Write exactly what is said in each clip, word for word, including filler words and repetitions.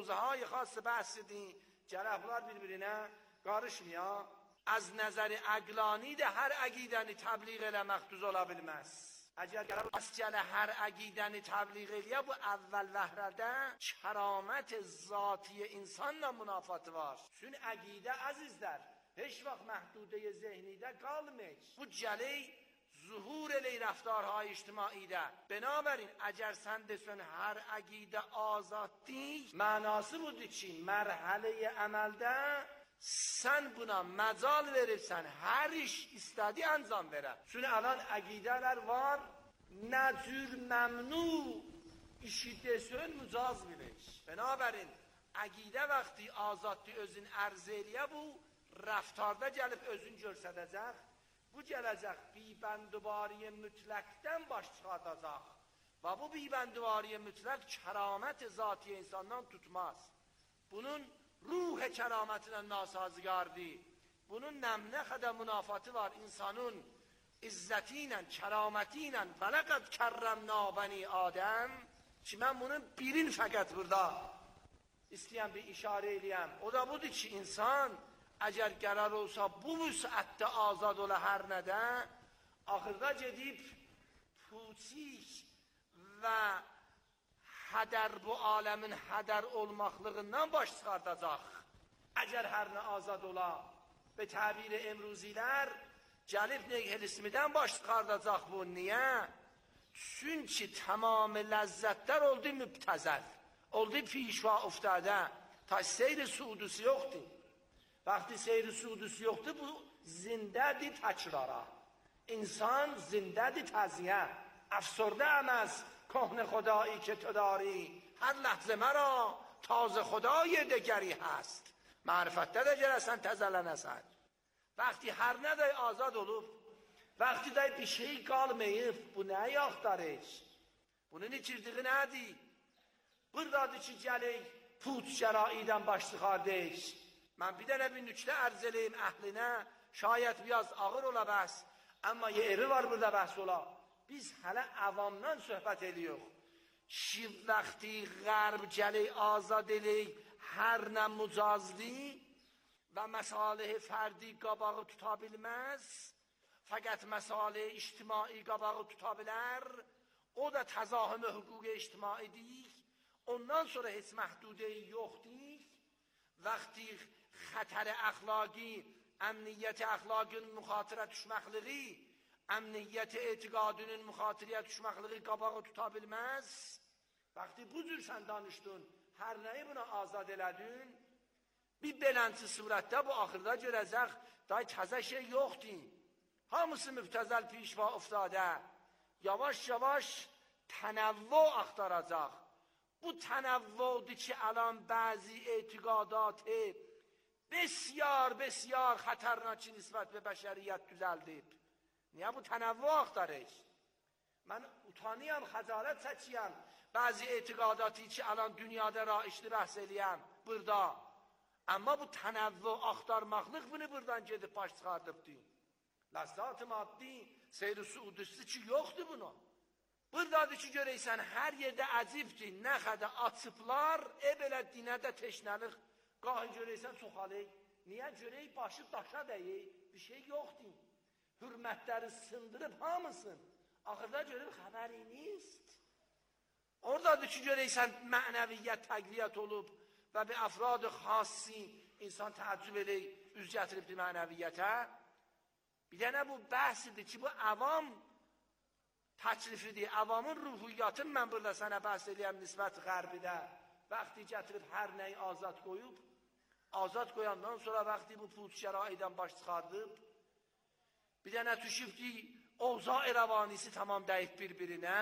حوزه های خاص بحث دین جرفلار birbirine karışmıyor. Az nazar aglani de her agideni tebliğ eləmək düz ola bilməz. Əgər qərar ascalə hər aqidəni təbliğ eləyə, bu əvvəl vəhrədə kəramət zatiyə insanla münafatı var. Çünki əqidə əzizlər, heç vaxt məhdudə zehnidə qalmır. Bu gələk zuhur eləyir rəftarهای ictimaidə. Binabərin, əgər sən desən hər əqidə azaddır, mənası budur ki, mərhələyə əməldə sən buna məcal verirsən, hər iş istədi anzam verə. Çünki alan əqidələr var, nə cür məmnu işi desən mücaz bilir. Binabərin, əqidə vaxtı azaddır özün ərz eləyə, bu rəftarda gəlib özün görsədəcək. Bu gələcək bibəndubariyə mütləqdən baş çıxardacaq. Və bu bibəndubariyə mütləq kəramət zatiyə insandan tutmaz. Bunun ruh kəramətinə nasazgardır. Bunun nəmnə xədə münafatı var. İnsanın izzəti ilə, kəraməti ilə və ləqəd kərrəmna bəni Adəm ki, mən bunun birin fəqət burada istəyəm bir işarə eləyəm. O da budur ki, insan əgər qərar olsa bu vüsətdə azad ola hər nədə, axırda gedib puçik və hədər bu aləmin hədər olmaqlığından baş çıxardacaq. Əgər hər nə azad ola, və təbir emruzilər gəlib nihilismidən baş çıxardacaq bu. Niyə? Çünki tamam ləzzətlər oldu mübtəzəl, oldu pişva uftadə, ta seyr-i suudusu yoxdur. Vaxtı seyr-i suudusu yoxdur, bu zindədir təkrara. İnsan zindədir təziyə. افسرده ام از کهن خدایی که تو داری، هر لحظه مرا تازه خدای دگری هست. معرفت ده جرسن تزلن اسد. وقتی هر ندای آزاد olub, وقتی دای bir şey qalmayıb, bu nəyi axtarır? Bunun içirdiği nədir? Buradadır ki, gələk put şəraidən baş çıxardıq. Mən bir dənə bir nüktə ərz eləyim əhlinə, şayət biraz ağır ola bəs, amma yeri var burada bəhs ola. Biz hələ avamdan söhbət ediyoruz. Ki, vaxti qərb gələk azad eləyik, hər nə mücazli və məsalih fərdi qabağı tuta bilməz, fəqət məsalih ictimai qabağı tuta bilər, o da təzahüm hüquq ictimaidir. Ondan sonra heç məhdudeyi yoxdur. Vaxti xətər əxlaqi, əmniyyət əxlaqın müxatirə düşməkliği, əmniyyət etiqadının müxatirəyə düşməkliği qabağı tuta bilməz. Vaxti bu cür sən danışdın, hər nəyi buna azad elədin, bir belənti surətdə bu axırda görəcək, day təzə şey yoxdur. Hamısı müftəzəl pişva uftadə, yavaş yavaş tənəvvü axtaracaq. Bu tənəvvüdür ki, alan bəzi etiqadatı besyar besyar xətərnaki nisbət və bəşəriyyət düzəldib. Niyə bu tənəvvü axtarır? Mən utanıyam, xəcalət çəkiyəm. Bəzi etiqadatı ki, alan dünyada raişli bəhs eləyəm, burada. Amma bu tənəvvü axtarmaqlıq bunu buradan gedib baş çıxardıbdır. Ləzzat-ı maddi, seyr-i suudusu ki, yoxdur bunu. Buradadır ki, görəysən, hər yerdə əcibdir, nə xədə açıblar, e belə dinədə teşnəlik, qahı görəysən çoxalıq. Niyə görək, başı daşa dəyək, bir şey yoxdur. Hürmətləri sındırıb hamısın. Axırda görüb xəbəri nist. Oradadır ki, görəysən, mənəviyyət təqviyyət olub və bir əfrad xasi insan təəccüb edək, üz gətiribdir mənəviyyətə. Bir dənə bu bəhsidir ki, bu əvam təklifidir. Əvamın ruhiyyatını mən burada sənə bəhs eləyəm nisbət qərbidə. Vaxti gətirib hər nəyi azad qoyub, azad qoyandan sonra vaxti bu put şəraidən baş çıxardıb, bir dənə düşübdir, ovza-i rəvanisi tamam dəyib bir-birinə.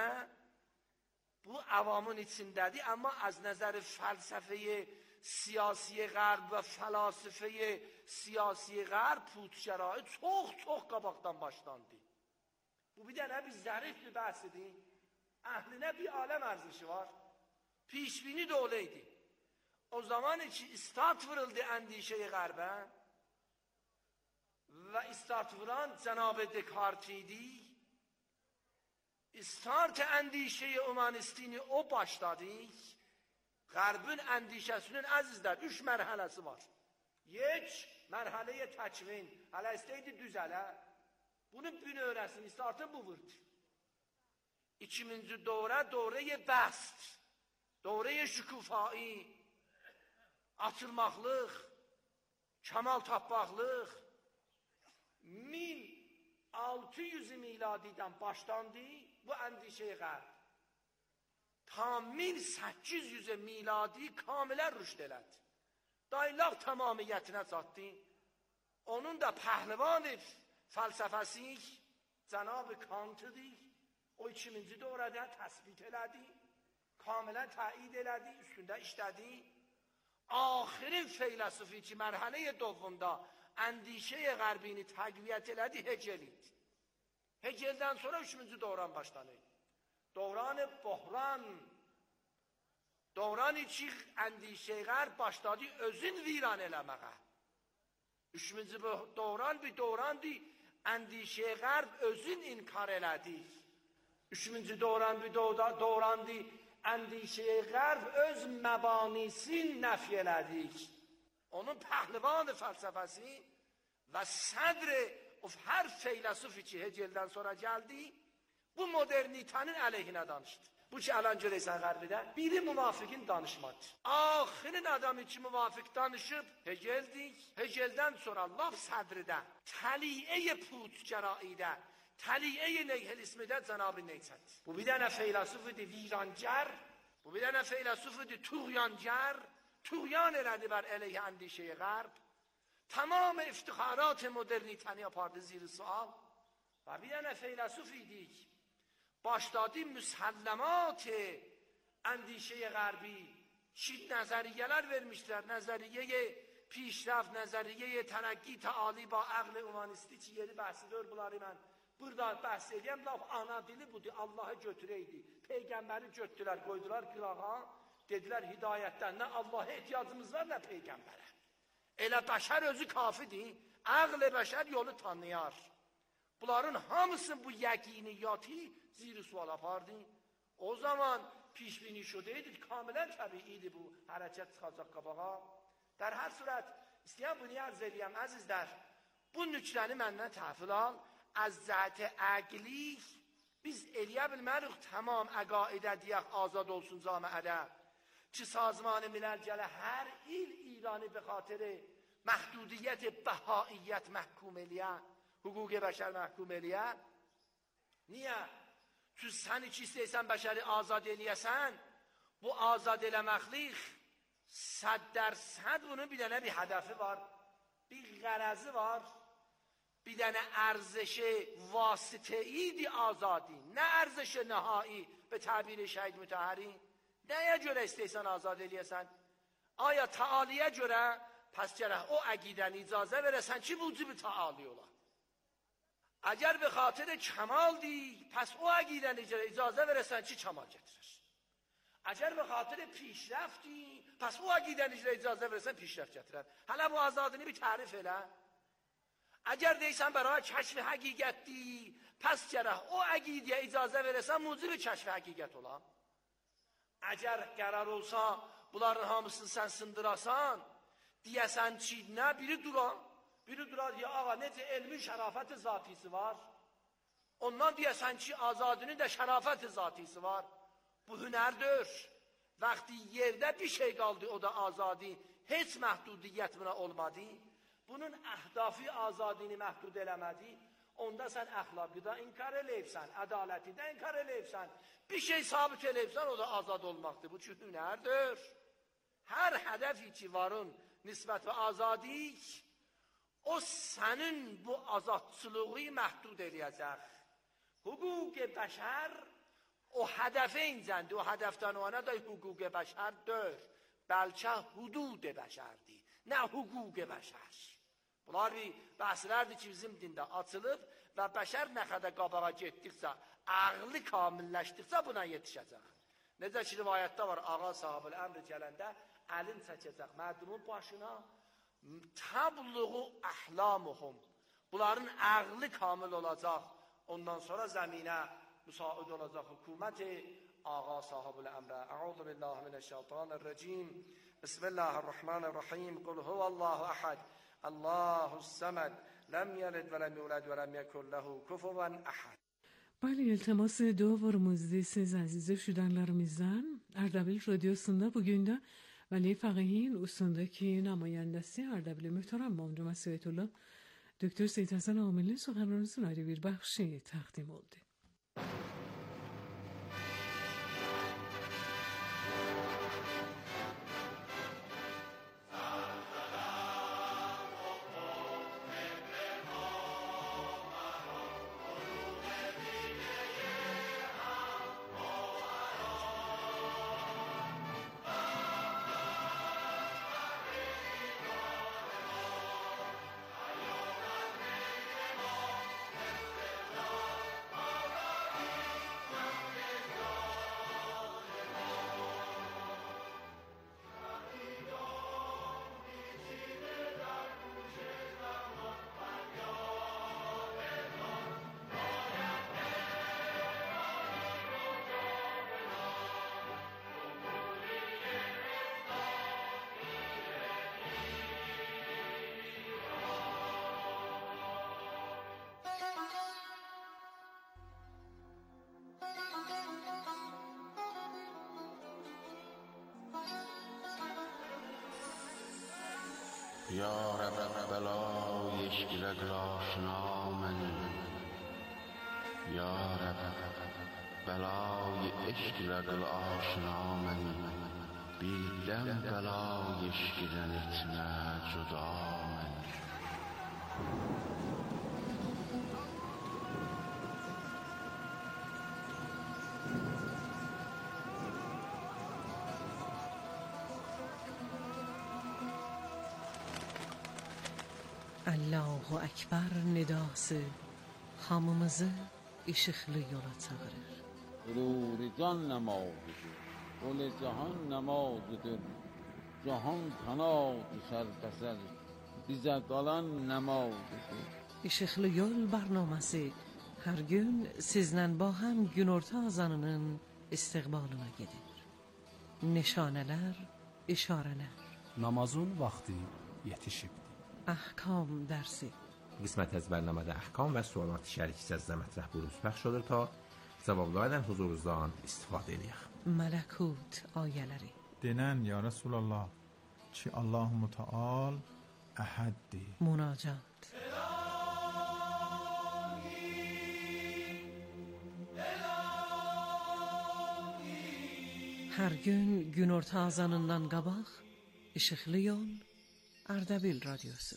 Bu avamın içindədir, amma az nəzəri fəlsəfəyə, siyasiyə qərb və fəlasifəyə, siyasiyə qərb put şərait çox-çox qabaqdan başlandı. Bu bir dənə bir zərif bir bəhsidir. Əhlinə bir aləm ərzişi var. Pişbini də oleydi. O zaman ki, istat vırıldı əndişəyə qərbə və istat vuran Cənab-ı Dekart idi. İstart əndişəyə humanistini o başladı. Qərbin əndişəsinin əzizlər, üç mərhələsi var. یک, mərhələyə təkvin, hələ istəydi düzələ. Bunun bünövrəsini startı bu vurdu. İkinci dövrə, dövrəyə bəst, dövrəyə şükufai, açılmaqlıq, kəmal tapmaqlıq, min altı yüz miladidən başlandı bu əndişəyə qərb. Ta min səkkiz yüz miladi kamilə rüşd elədi. Daylaq tamamiyyətinə çatdı. Onun da pəhlivan fəlsəfəsi Cənab Kant'dır. O ikinci dövrədə təsbit elədi, kamilən təyid elədi, üstündə işlədi. Axirin feyləsufi ki, mərhələ dovvunda əndişəyə qərbini təqviyyət elədi, Hegel idi. Hegeldən sonra üçüncü dövran başlanır. Dövran-ı bohran, dövran-ı ki, əndişəyə qərb başladı özün viran eləməyə. Üçüncü dövran bir dövrandır, əndişəyə qərb özün inkar elədi. Üçüncü dövran bir dövrandır, əndişəyə qərb öz məbanisin nəfi elədik. Onun pəhlivan fəlsəfəsi və sədr hər feyləsufi ki, Hegeldən sonra gəldi, bu modernitenin əleyhinə danışdı. Bu ki, ələn görəysən qərbidə, biri müvafiqin danışmadı. Axirin adamı ki, müvafiq danışıb, Hegeldik. Hegeldən sonra laf sədridə, təliyə putgəraidə, təliyə neyhelismidə Cənab-ı Neysəd. Bu bir dənə feyləsufidir virancər, bu bir dənə feyləsufidir tuğyancər, tuğyan elədi bər əleyhə əndişəyə qərb, tamam iftixarat modernitəni apardı zir sual və bir dənə feyləsufidik. Başladı müsəlləmat əndişəyə qərbi, şid nəzəriyyələr vermişlər, nəzəriyyəyə pişrəf, nəzəriyyəyə tərəqqi təali ba əql humanisti ki, yeri bəhsidir bunları mən burada bəhs edəyəm, laf ana dili budur, Allahı götürəydi. Peyğəmbəri götürdülər, qoydular qırağa, dedilər hidayətdən, nə Allah'a ehtiyacımız var, nə Peyğəmbərə. Elə bəşər özü kafidir, əql bəşər yolu tanıyar. Bunların hamısının bu yəqiniyyatı zir sual apardı. O zaman pişbini şudeydi, kamilən təbiiydi bu hərəkət çıxacaq qabağa. در hər surət, istəyən bunu yarz edəyəm, əzizlər, bu nükləni məndən təhvil al, az zət əqli biz eləyə bilmərik tamam əqaidə deyək azad olsun camiədə. Ki sazman milal gələ hər il İranı به خاطر محدودیت بهاییت محکوم eləyə, hüquq-i bəşər məhkum eləyə. Niyə? Çünki sən iki istəysən bəşəri azad eləyəsən, bu azad eləməklik صد درصد bunun bir dənə bir hədəfi var, bir qərəzi var, bir dənə ارزش vasiteydi azadi, nə ارزش nəhai به تعبیر şəhid mütəhəri. Nəyə görə istəysən azad eləyəsən? Aya taaliyə görə, pəs gərək o əqidəni icazə verəsən ki, vücubu taali ola. Əgər به خاطر کمالdi, pəs o əqidəni icazə verəsən ki, kemal gətirir. Əgər به خاطر پیشرفتی، pəs o əqidəni icazə verəsən پیشرفت gətirər. Hələ bu azadını bir tərif elə. Əgər deysən برای کشف həqiqətdi, pəs gərək o əqidiyə icazə verəsən mucib کشف həqiqət ola. Əgər qərar olsa, bunların hamısını sən sındırasan, deyəsən ki, nə biri duran, biri durar ya ağa, necə elmin şərafət zatisi var, ondan deyəsən ki, azadının da şərafət zatisi var. Bu hünərdir. Vaxtı yerdə bir şey qaldı, o da azadi, heç məhdudiyyət buna olmadı. Bunun əhdafı azadini məhdud eləmədi. Onda sən əxlaqı da inkar eləyibsən, ədaləti də inkar eləyibsən. Bir şey sabit eləyibsən, o da azad olmaqdır. Bu ki, hünərdir. Hər hədəfi ki varın nisbət və azadik, o sənin bu azadçılığı məhdud eləyəcək. Hüquq bəşər o هدف اینزنده و هدفتان o ana da hüquq bəşərdir. Bəlkə hudud bəşərdir. Nə hüquq bəşər. Bunlar bir bəhslərdir ki, bizim dində açılıb və bəşər nə qədər qabağa getdikcə, ağlı kamilləşdikcə buna yetişəcək. Necə ki, rivayətdə var, ağa sahib-ül əmr gələndə əlin çəkəcək mərdumun başına, təbluğu əhlamuhum. Bunların ağlı kamil olacaq. Ondan sonra zəminə müsaid olacaq hükümət آقا صاحب الامر. اعوذ بالله من الشیطان الرجیم. بسم الله الرحمن الرحیم. قل هو الله احد الله الصمد لم یلد ولم یولد ولم یکن له کفوا احد. Bəli, iltimas ediyoruz siz əziz şüdənlərimizdən. Ərdəbil Radiosunda bugün də Vəli Fəqihin usundakı nümayəndəsi Ərdəbil möhtərəm Məhəmməd Məsudullah Doktor Seyid Həsən Amilin سخنرانی‌سون ayrı bir bəxşi təqdim oldu. یا رب بلای اشکلک آشنا من، یا رب بلای اشکلک آشنا من، بیدم بلای اشکلن اتنا جدا من. Allahu Akbar nidası hamımızı ışıklı yola çağırır. Ruri can namazıdır, ol cihan namazıdır, cihan kanadı serpeser, bize kalan namazıdır. Işıklı Yol barnaması her gün sizden با هم günorta azanının istiqbalına gedir. Nişaneler, işareler. Namazın vakti yetişibdir. احکام درسی قسمت از برنامه احکام و سوالات شریکی از مطرح بروز پخش شده تا cavablardan huzurunuzdan istifadə edək. Mələkut ayələri. Denən ya Rasulallah ki Allah-u Müteal əhəddir. Münacat. Hər gün günorta azanından qabaq işıqlı yol Ərdəbil Radyosu.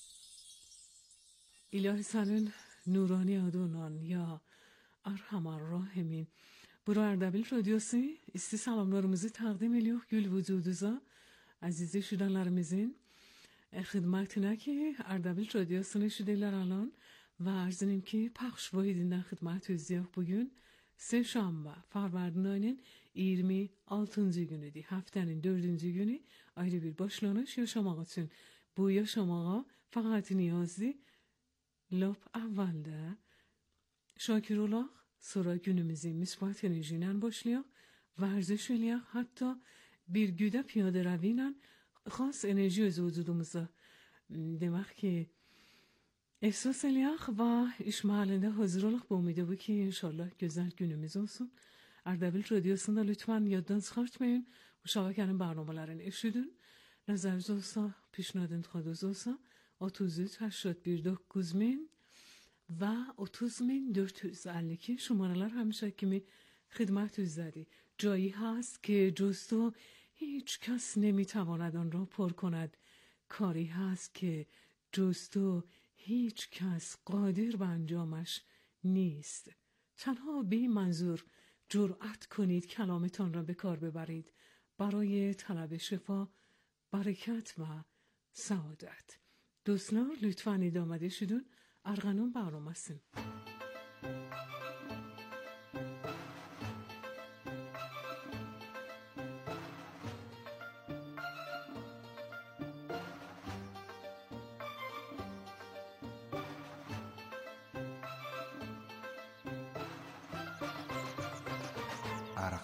İlahi sənin nurani adından ya Erhamar Rahimin. Bura Ərdəbil Radyosu isti salamlarımızı təqdim ediyor gül vücuduza əziz şüdənlərimizin xidmətinə ki Ərdəbil Radyosunu eşidirlər alan və arz edim ki pəxş vahidindən xidmət ediyor bugün Seşanbə Fərvərdin ayının iyirmi altıncı günüdür. Həftənin dördüncü günü ayrı bir başlanış yaşamaq üçün. Bu yaşamağa fəqət niyazdır. Lap əvvəldə şakir olaq, sonra günümüzü müsbət enerji ilə başlayaq, vərzəş eləyək, hətta bir güdə piyadə rəvi ilə xas enerji öz vücudumuza demək ki احساس eləyək və iş mahallində hazır olaq bu umidə bu ki inşallah gözəl günümüz olsun. Ərdəbil Radyosunda lütfen yaddan çıxartmayın. Müşavirənin برنامه‌larını eşidin. Nəzəriniz olsa, پیشنهاد انتقادınız olsa otuz üç هشتاد و dokuz min və otuz min dörd yüz əlli iki şumaralar həmişə kimi xidmətinizdadır. جایی هست که جز تو هیچ کس نمیتواند آن را پر کند. کاری هست که جز تو هیچ کس قادر به انجامش نیست. تنها به این منظور جرأت کنید کلامتان را به کار ببرید برای طلب شفا، برکت و سعادت. دوستان لطفاً ادامه شدون ارغنون برنامه هستیم.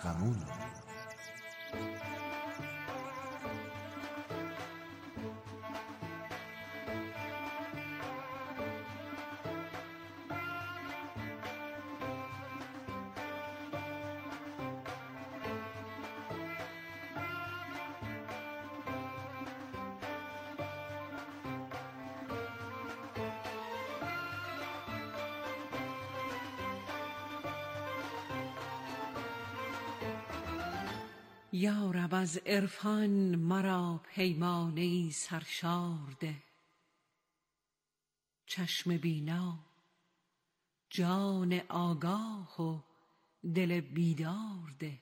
ارغنون. یا رب از عرفان مرا پیمانه‌ای سرشار ده، چشم بینا، جان آگاه و دل بیدار ده.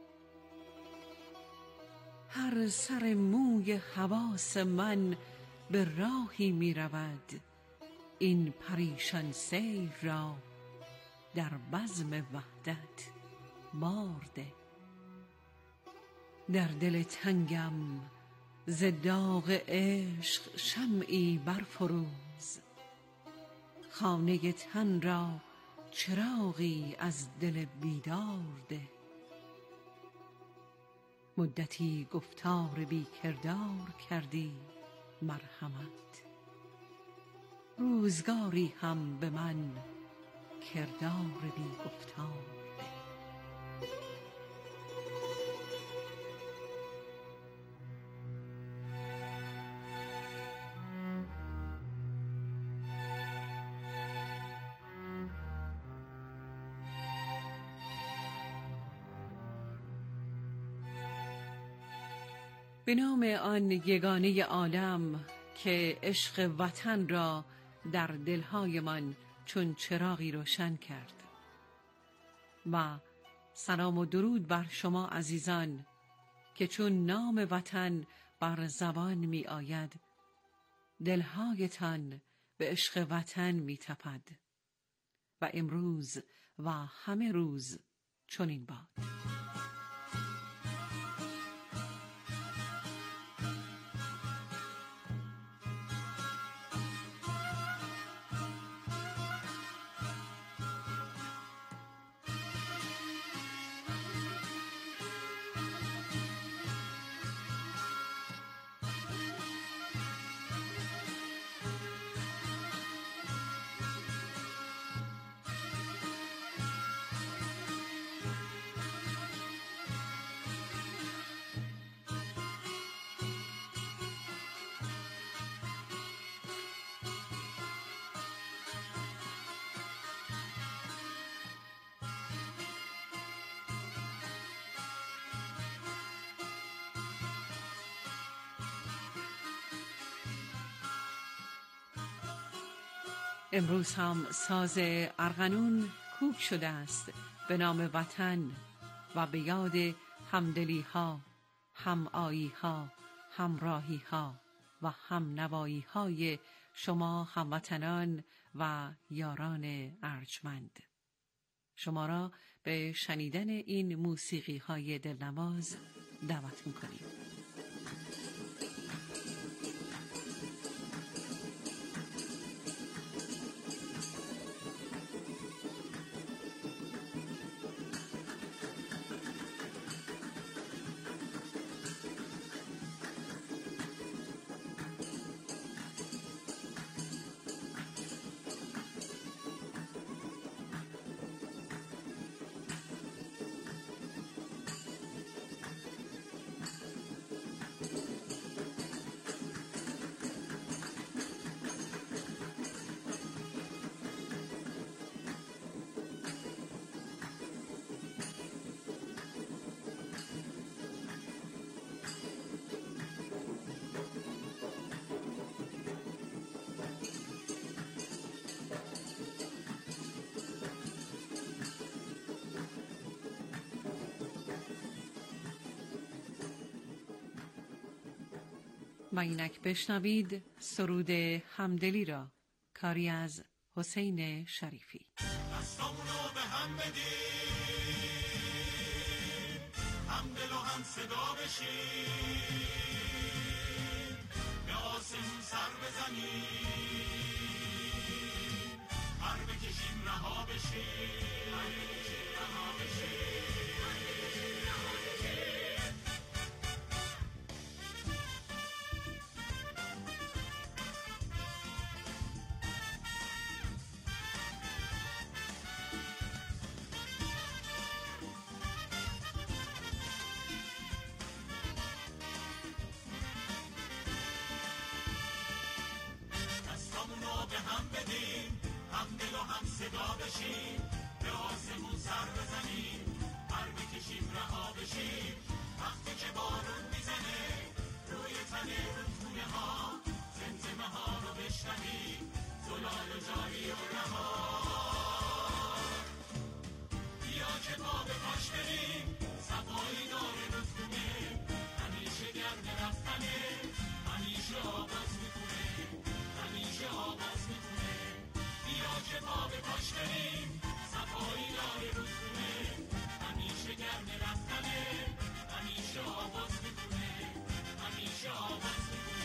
هر سر موی حواس من به راهی می رود، این پریشان سیر را در بزم وحدت بار ده. در دل تنگم ز داغ عشق شمعی برفروز، خانه تن را چراغی از دل بیدار ده. مدتی گفتار بی کردار کردی مرحمت، روزگاری هم به من کردار بی گفتار ده. به نام آن یگانه عالم که عشق وطن را در دلهایمان چون چراغی روشن کرد، و سلام و درود بر شما عزیزان که چون نام وطن بر زبان می آید دلهایتان به عشق وطن می تپد و امروز و همه روز چنین باد. امروز هم ساز ارغنون کوک شده است به نام وطن و به یاد همدلی ها، هم آیی ها، همراهی ها و هم نوایی های شما هموطنان و یاران ارجمند. شما را به شنیدن این موسیقی های دلنواز دعوت می‌کنیم. و اینک بشنوید سرود همدلی را، کاری از حسین شریفی. دستامونو به هم بدیم، هم دل و هم صدا بشیم، به آسمون سر بزنیم، پر بکشیم رها بشیم، رها بشیم. دستامونو به هم بدیم، هم دل و هم صدا بشیم، به آسمون سر بزنیم، پر بکشیم رها بشیم. وقتی که بارون میزنه روی تن رودخونه ها، زمزمه ها رو بشنویم، زلال و جاری و رها. بیا که ما به پاش بریم، صفایی داره رودخونه، همیشه گرم رفتنه، همیشه آواز میکنه، همیشه آواز میکنه. بیا که ما به پاش بریم، صفایی داره رودخونه، همیشه گرم رفتنه، همیشه آواز میکنه، همیشه آواز میکنه.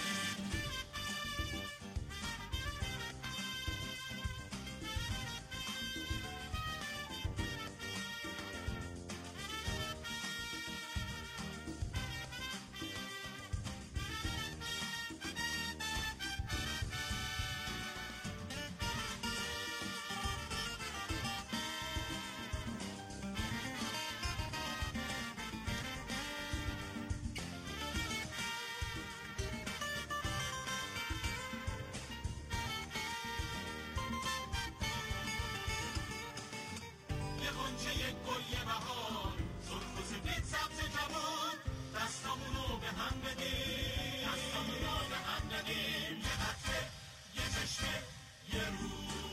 یک گل یه بهار، سرخ و سفید سبز جوان، دستامونو به هم بدیم، دستامونو به هم بدیم. یه قطره، یه چشمه، یه رو،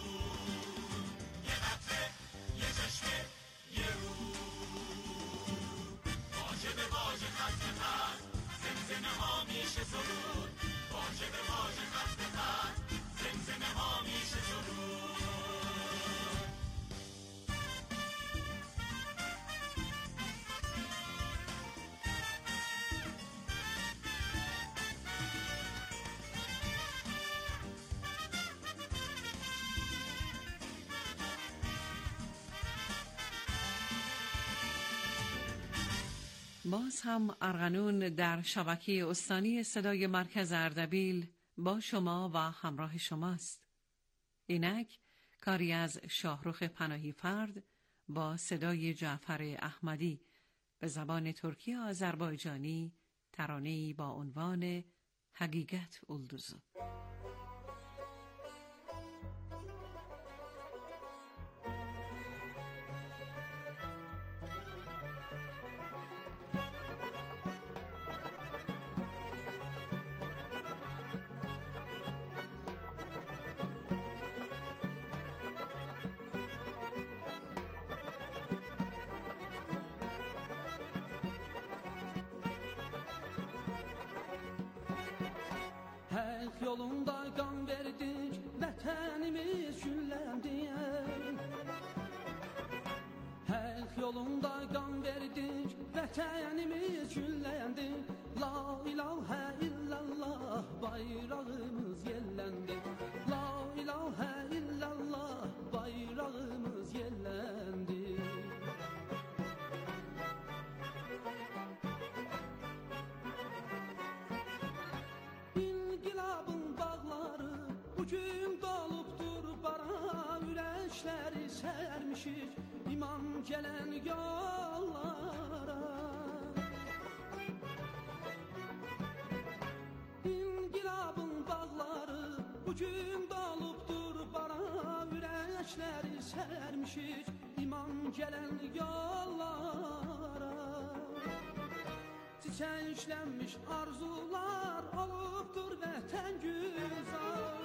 یه قطره، یه چشمه، یه رو. واژه به واژه خط به خط، زمزمه ها میشه سرود، واژه به واژه خط به خط، زمزمه ها میشه سرود. باز هم ارغنون در شبکه استانی صدای مرکز اردبیل با شما و همراه شماست. اینک کاری از شاهرخ پناهی فرد با صدای جعفر احمدی به زبان ترکی آذربایجانی، ترانه‌ای با عنوان حقیقت اولدوزو. Yolunda qan verdik, vətənimiz gülləndi. Həyat yolunda qan verdik, vətənimiz gülləndi. La ilahə illallah, bayrağımız yelləndi. La ilahə illallah, bayrağımız yelləndi. Bugün dolubdur bara, ürəkləri sərmişik imam gələn yollara. İnqilabın bağları bugün dolubdur bara, ürəkləri sərmişik imam gələn yollara. Çiçəklənmiş arzular olubdur vətən güzar.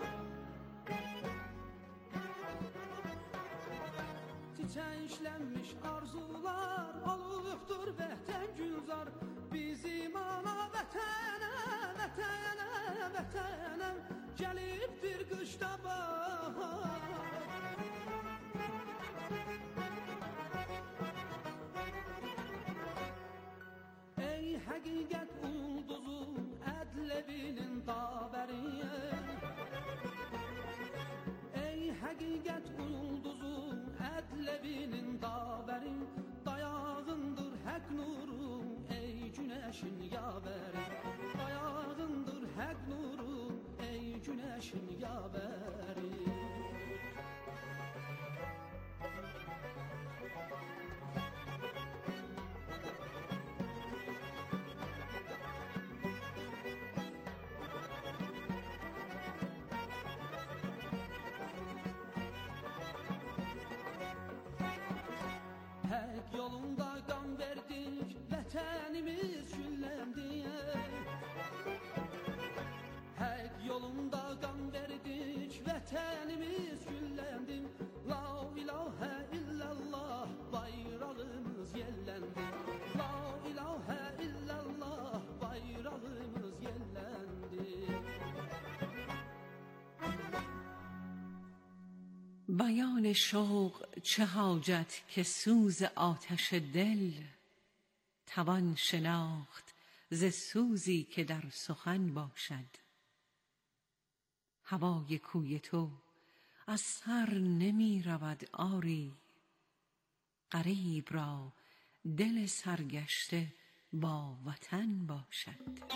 Çiçəklənmiş arzular olubdur vətən güzar. Bizim ana vətənə, vətənə, vətənə gəlibdir qışda bahar. Ey həqiqət ulduzu, ədl evinin davəri. Ey həqiqət ulduzu, ədl evinin davəri. Dayağındır həq nuru, ey günəşin yavəri. Dayağındır həq nuru, ey günəşin yavəri. tenimiz güllendi. La ilahe illallah bayrağımız yellendi. La ilahe illallah bayrağımız yellendi. بیان شوق چه حاجت که سوز آتش دل توان شناخت ز سوزی که در سخن باشد. هوای کوی تو از سر نمی رود آری، غریب را دل سرگشته با وطن باشد.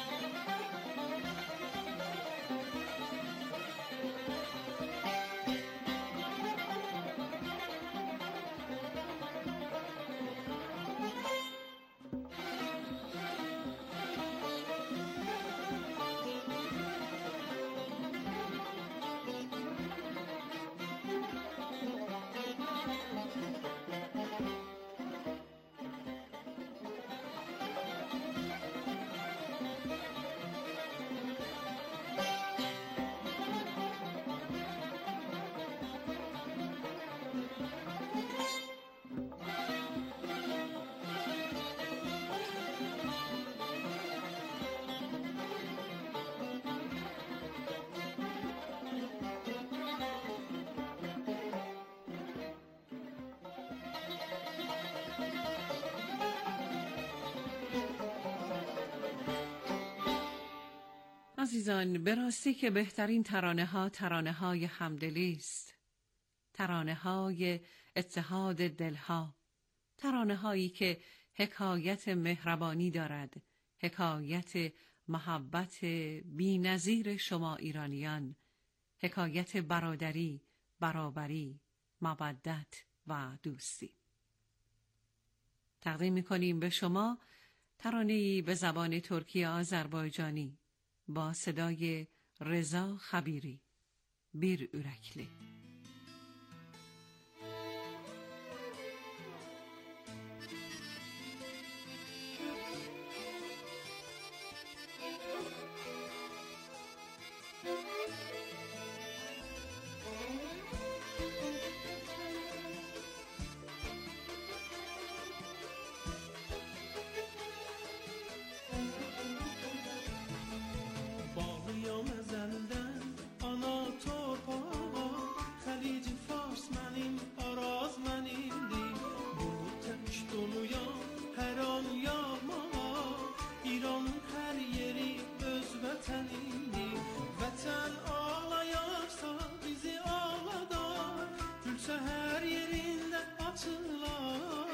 عزیزان، به راستی که بهترین ترانه ها ترانه های همدلی است، ترانه های اتحاد دلها، ترانه هایی که حکایت مهربانی دارد، حکایت محبت بی‌نظیر شما ایرانیان، حکایت برادری، برابری، مودت و دوستی. تقدیم می‌کنیم به شما ترانه‌ای به زبان ترکی آذربایجانی با صدای رضا خبیری، بیر ürəkli. Her yerinde açılar